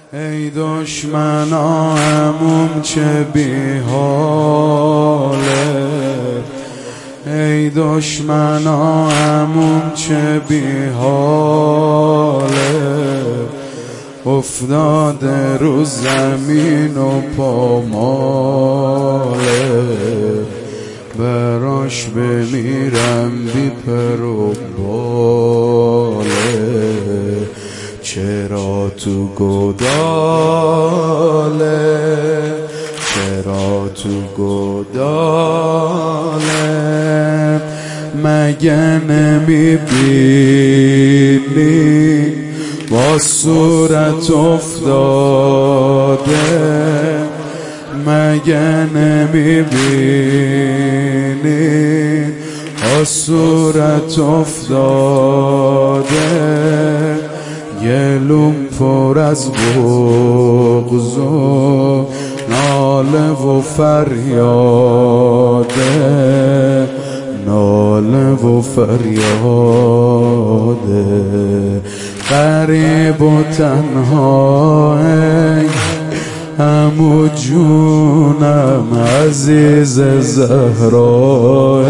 ای دشمنا همون چه بی حاله، ای دشمنا همون چه بی حاله، افتاده رو زمین و پاماله، براش بمیرم بی پر و باله، چرا تو گداله، چرا تو گداله، مگه نمیبینی با صورت افتاده، مگه نمیبینی با صورت افتاده، گلوم پر از بغض و ناله و فریاده، ناله و فریاده، غریب و تنها عمو جونم عزیز زهرا،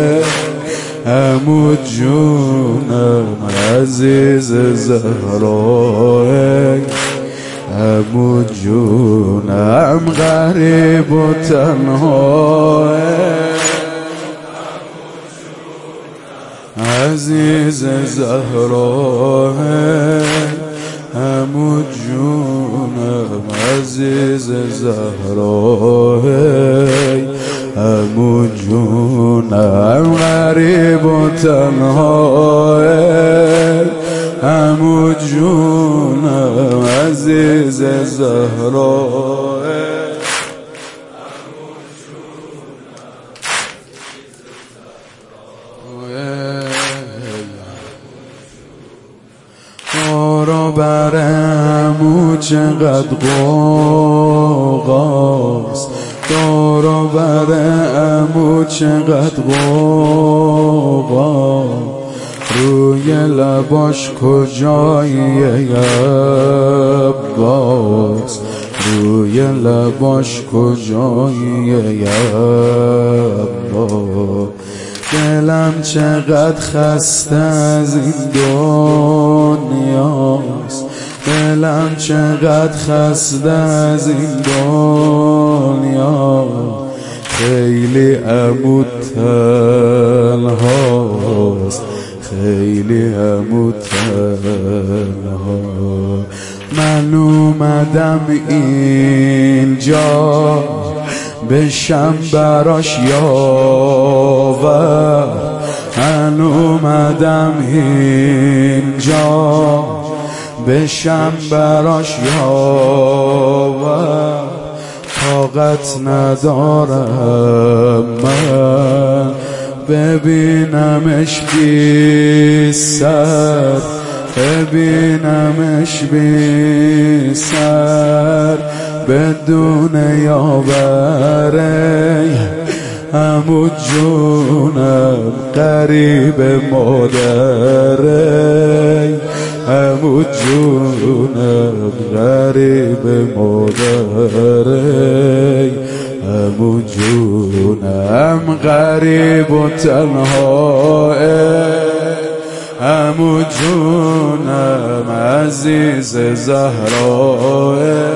عمو جونم عزیز زهرا، عمو جونم غریب و تنها، عزیز زهرا، عمو جونم عزیز زهرا، عمو جونم غریب و تنها، عمو جونم عزیز زهرا، دارو بر عمو چقدر غوغاست، دارو بر عمو چقدر غوغا، روی لباش کجایی عباس، روی لباش کجایی عباس، دلم چقدر خسته از این دنیاست، دلم چقدر خسته از این دنیا، خیلی عمو تنهاست، خیلی عمو تنها، من اومدم اینجا بشم براش یاور، من اومدم اینجا بشم براش یاور، طاقت ندارم من ببینمش بی سر، ببینمش بی سر بدون یاوره، عمو جونم غریب مادره، عمو جونم غریب مادره، عمو جونم غریب و تنها، عمو جونم عزیز زهرا،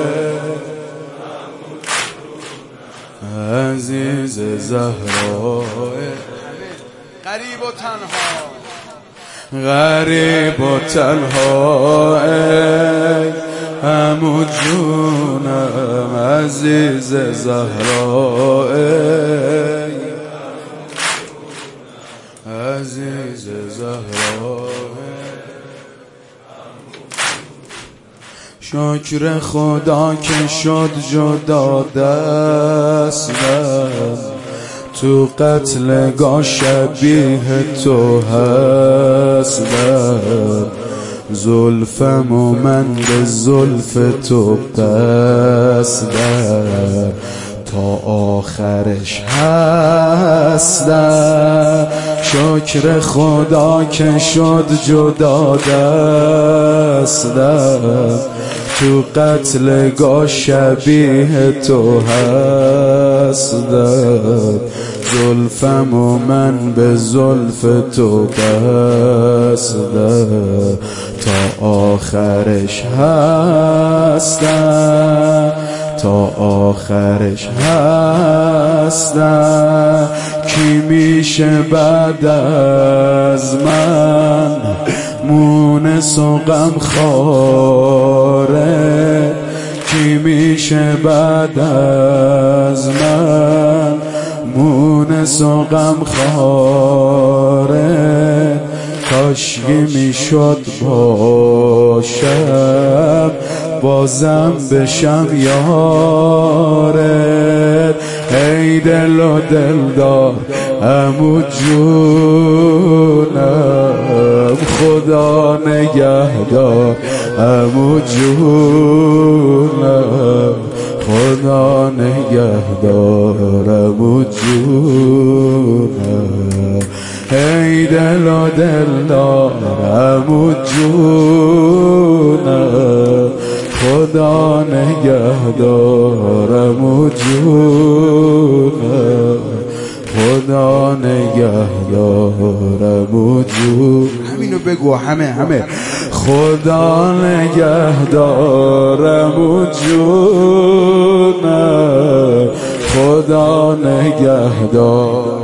عزیز زهرا، غریب و تنها، غریب و تنها، عمو جونم عزیز زهرا، عزیز زهرا، شکر خدا که شد جدا دستم، تو قتلگاه شبیه تو هستم، زلفم و من به زلف تو بستم، تا آخرش هستم، شکر خدا که شد جدا دستم، تو قتلگاه شبیه تو هستم، زلفم و من به زلف تو بستم، تا آخرش هستم، تا آخرش هستم. کی میشه بعد از من مونس و غمخواره؟ کی میشه بعد از من مونس و غمخواره؟ کاشکی میشد باشم بازم بشم یارت. ای دل و دلدار عمو جونم، خدا نگهدار عمو جونم، خدا نگهدار عمو جونم. ای دل و دلدار عمو جونم، خدا نگهدار عمو جونم، خدا نگهدار عمو جونم. همینو بگو همه خدا نگهدار عمو جونم، خدا نگهدار.